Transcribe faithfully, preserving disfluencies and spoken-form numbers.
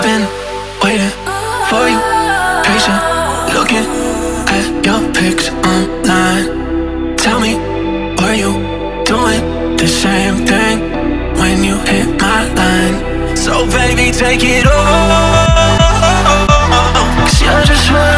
I've been waiting for you, patient, looking at your pics online. Tell me, were you doing the same thing when you hit my line? So baby, take it all, 'cause you're just what